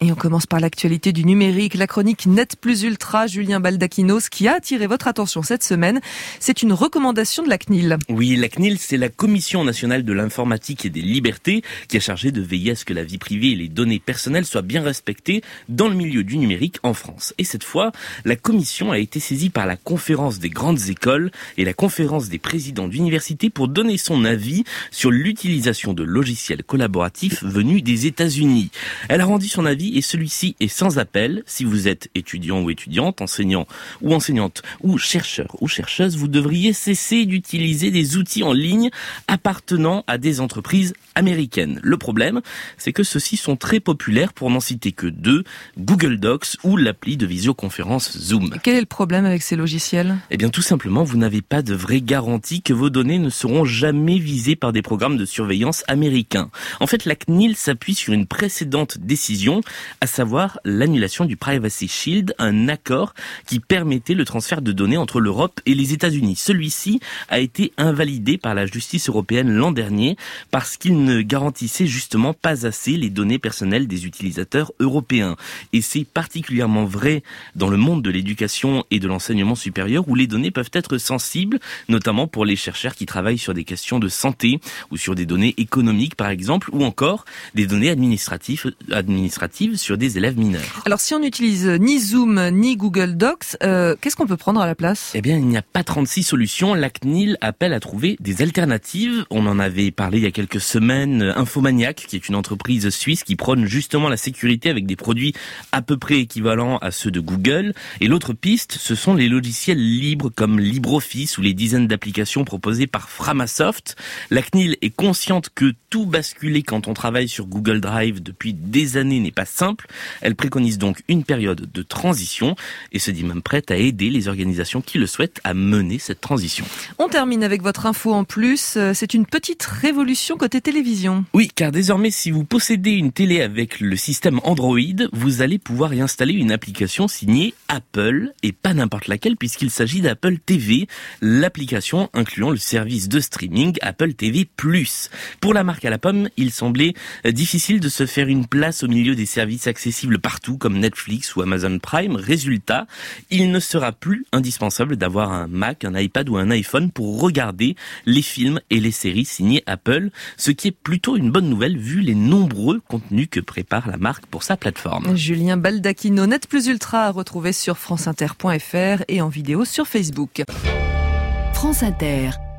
Et on commence par l'actualité du numérique, la chronique Net Plus Ultra, Julien Baldacchino. Ce qui a attiré votre attention cette semaine, c'est une recommandation de la CNIL. Oui, la CNIL, c'est la Commission nationale de l'informatique et des libertés qui est chargée de veiller à ce que la vie privée et les données personnelles soient bien respectées dans le milieu du numérique en France. Et cette fois, la commission a été saisie par la conférence des grandes écoles et la conférence des présidents d'universités pour donner son avis sur l'utilisation de logiciels collaboratifs venus des États-Unis. Elle a rendu son avis et celui-ci est sans appel. Si vous êtes étudiant ou étudiante, enseignant ou enseignante ou chercheur ou chercheuse, vous devriez cesser d'utiliser des outils en ligne appartenant à des entreprises américaines. Le problème, c'est que ceux-ci sont très populaires, pour n'en citer que deux, Google Docs ou l'appli de visioconférence Zoom. Quel est le problème avec ces logiciels ? Eh bien, tout simplement, vous n'avez pas de vraie garantie que vos données ne seront jamais visées par des programmes de surveillance américains. En fait, la CNIL s'appuie sur une précédente décision, à savoir l'annulation du Privacy Shield, un accord qui permettait le transfert de données entre l'Europe et les États-Unis. Celui-ci a été invalidé par la justice européenne l'an dernier parce qu'il ne garantissait justement pas assez les données personnelles des utilisateurs européens. Et c'est particulièrement vrai dans le monde de l'éducation et de l'enseignement supérieur où les données peuvent être sensibles, notamment pour les chercheurs qui travaillent sur des questions de santé ou sur des données économiques par exemple, ou encore des données administratives sur des élèves mineurs. Alors si on n'utilise ni Zoom ni Google Docs, qu'est-ce qu'on peut prendre à la place ? Eh bien, il n'y a pas 36 solutions. La CNIL appelle à trouver des alternatives. On en avait parlé il y a quelques semaines. Infomaniac, qui est une entreprise suisse qui prône justement la sécurité avec des produits à peu près équivalents à ceux de Google. Et l'autre piste, ce sont les logiciels libres comme LibreOffice ou les dizaines d'applications proposées par Framasoft. La CNIL est consciente que tout basculer quand on travaille sur Google Drive depuis des années n'est pas simple. Elle préconise donc une période de transition et se dit même prête à aider les organisations qui le souhaitent à mener cette transition. On termine avec votre info en plus. C'est une petite révolution côté télévision. Oui, car désormais, si vous possédez une télé avec le système Android, vous allez pouvoir y installer une application signée Apple, et pas n'importe laquelle, puisqu'il s'agit d'Apple TV, l'application incluant le service de streaming Apple TV+. Pour la marque à la pomme, il semblait difficile de se faire une place au milieu des services accessibles partout, comme Netflix ou Amazon Prime. Résultat, il ne sera plus indispensable d'avoir un Mac, un iPad ou un iPhone pour regarder les films et les séries signés Apple, ce qui est plutôt une bonne nouvelle vu les nombreux contenus que prépare la marque pour sa plateforme. Julien Baldacchino, Net Plus Ultra à retrouver sur franceinter.fr et en vidéo sur Facebook. France Inter.